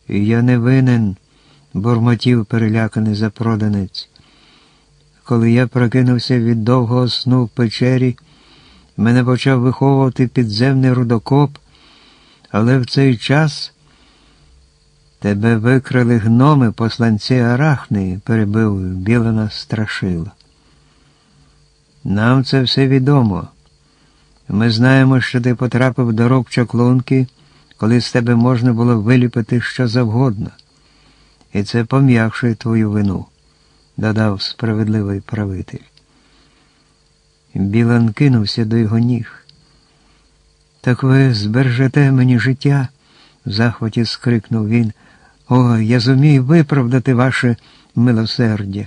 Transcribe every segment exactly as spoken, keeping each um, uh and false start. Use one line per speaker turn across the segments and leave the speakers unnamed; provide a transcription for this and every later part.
Я не винен, бурмотів переляканий запроданець. Коли я прокинувся від довгого сну в печері, мене почав виховувати підземний рудокоп, але в цей час тебе викрили гноми, посланці Арахни, перебив Білана Страшила. Нам це все відомо. Ми знаємо, що ти потрапив до рук чаклунки, коли з тебе можна було виліпити що завгодно. І це пом'якшує твою вину, додав справедливий правитель. Білан кинувся до його ніг. Так ви збережете мені життя, в захваті скрикнув він. О, я зумію виправдати ваше милосердя.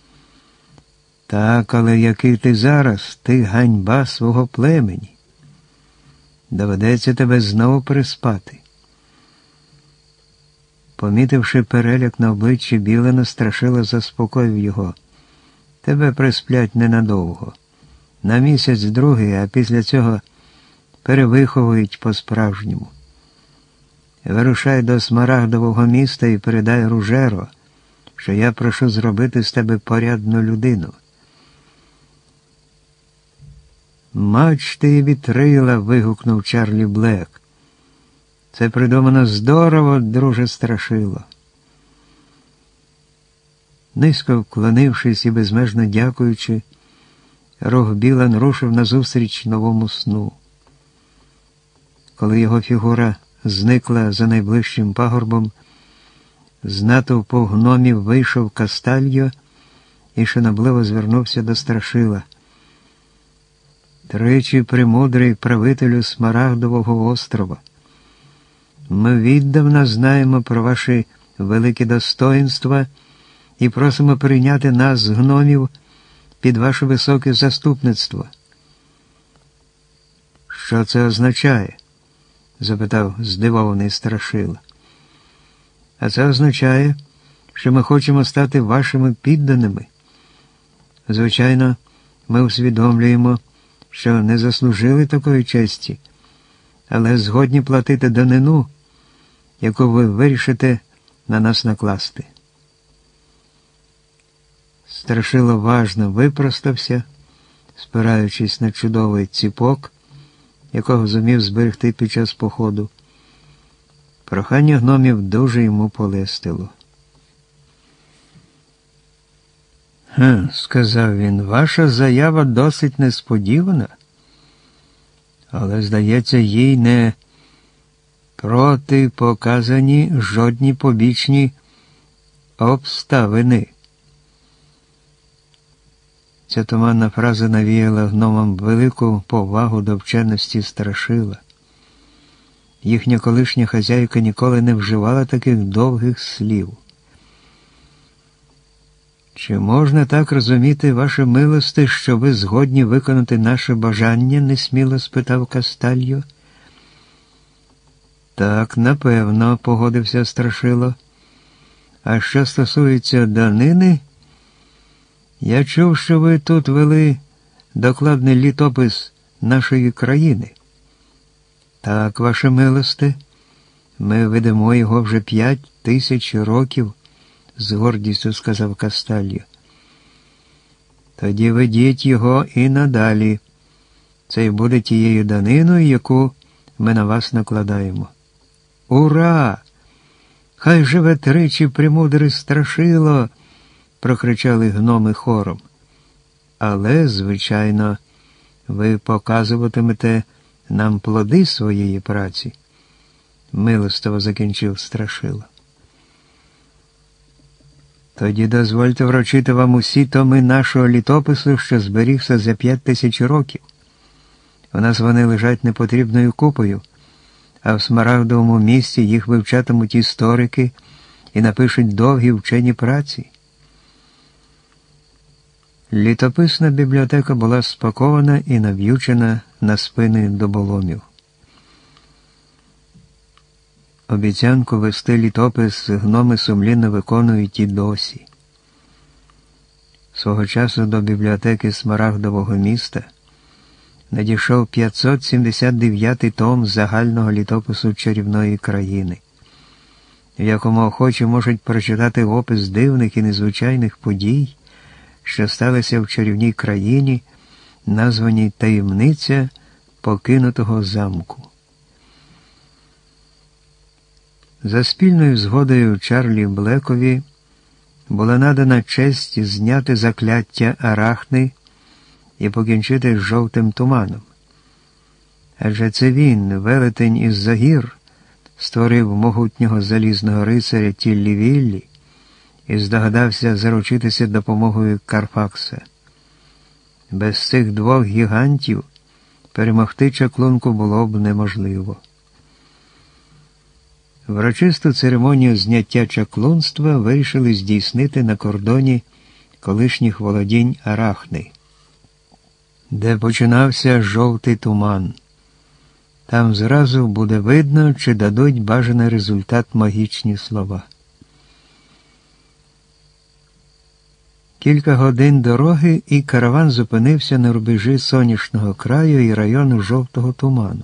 Так, але який ти зараз, ти ганьба свого племені. Доведеться тебе знову приспати. Помітивши переляк на обличчі Білана, Страшила заспокоїв його. Тебе присплять ненадовго. На місяць-другий, а після цього перевиховують по-справжньому. Вирушай до Смарагдового міста і передай Ружеро, що я прошу зробити з тебе порядну людину. «Мачти і вітрила!» – вигукнув Чарлі Блек. «Це придумано здорово, друже Страшило!» Низько вклонившись і безмежно дякуючи, Рог Білан рушив назустріч новому сну. Коли його фігура зникла за найближчим пагорбом, з натовпу гномів вийшов Кастальо і шанобливо звернувся до Страшила. «Тричі премудрий правителю Смарагдового острова, ми віддавна знаємо про ваші великі достоїнства і просимо прийняти нас, гномів, під ваше високе заступництво». «Що це означає?» – запитав здивований Страшила. «А це означає, що ми хочемо стати вашими підданими. Звичайно, ми усвідомлюємо, що не заслужили такої честі, але згодні платити данину, яку ви вирішите на нас накласти». Страшило важно випростався, спираючись на чудовий ціпок, якого зумів зберегти під час походу. Прохання гномів дуже йому полестило. «Хм», – сказав він, – «ваша заява досить несподівана, але, здається, їй не протипоказані жодні побічні обставини». Ця туманна фраза навіяла гномам велику повагу до вченості Страшила. Їхня колишня хазяйка ніколи не вживала таких довгих слів. «Чи можна так розуміти, ваше милосте, що ви згодні виконати наше бажання?» – несміло спитав Кастальо. «Так, напевно», – погодився Страшило. «А що стосується данини, я чув, що ви тут вели докладний літопис нашої країни». «Так, ваше милосте, ми ведемо його вже п'ять тисяч років», – з гордістю сказав Кастальо. «Тоді ведіть його і надалі. Це й буде тією даниною, яку ми на вас накладаємо». «Ура! Хай живе тричі премудрий Страшило!» – прокричали гноми хором. «Але, звичайно, ви показуватимете нам плоди своєї праці», – милостиво закінчив Страшило. «Тоді дозвольте вручити вам усі томи нашого літопису, що зберігся за п'ять тисяч років. У нас вони лежать непотрібною купою, а в Смарагдовому місті їх вивчатимуть історики і напишуть довгі вчені праці». Літописна бібліотека була спакована і нав'ючена на спини доболомів. Обіцянку вести літопис гноми сумлінно виконують і досі. Свого часу до бібліотеки Смарагдового міста надійшов п'ятсот сімдесят дев'ятий том загального літопису чарівної країни. в якому охочі можуть прочитати опис дивних і незвичайних подій, що сталися в чарівній країні, названій «Таємниця покинутого замку». За спільною згодою Чарлі Блекові була надана честь зняти закляття Арахни і покінчити з жовтим туманом. Адже це він, велетень із-за гір, створив могутнього залізного рицаря Тіллі-Віллі і здогадався заручитися допомогою Карфакса. Без цих двох гігантів перемогти чаклунку було б неможливо. Врочисту церемонію зняття чаклунства вирішили здійснити на кордоні колишніх володінь Арахни, де починався жовтий туман. Там зразу буде видно, чи дадуть бажаний результат магічні слова. Кілька годин дороги, і караван зупинився на рубежі Сонячного краю і району жовтого туману.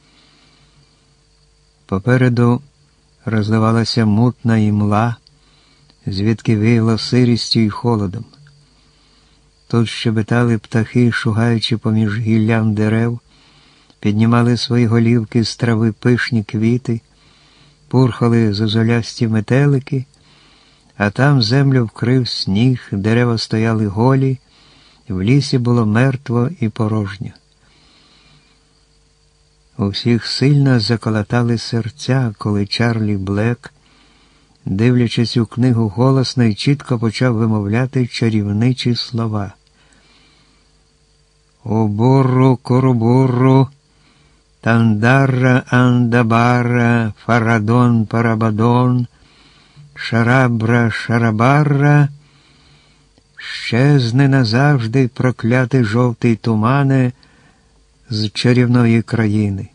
Попереду розливалася мутна імла, звідки віяло сирістю й холодом. Тут щебетали птахи, шугаючи поміж гіллям дерев, піднімали свої голівки з трави пишні квіти, пурхали зозулясті метелики, а там землю вкрив сніг, дерева стояли голі, в лісі було мертво і порожньо. У всіх сильно заколотали серця, коли Чарлі Блек, дивлячись у книгу, голосно і чітко почав вимовляти чарівничі слова. «Обуру, Курубуру, Тандарра, Андабара, Фарадон, Парабадон, Шарабра, Шарабарра, щезне назавжди проклятий жовтий тумане з чарівної країни.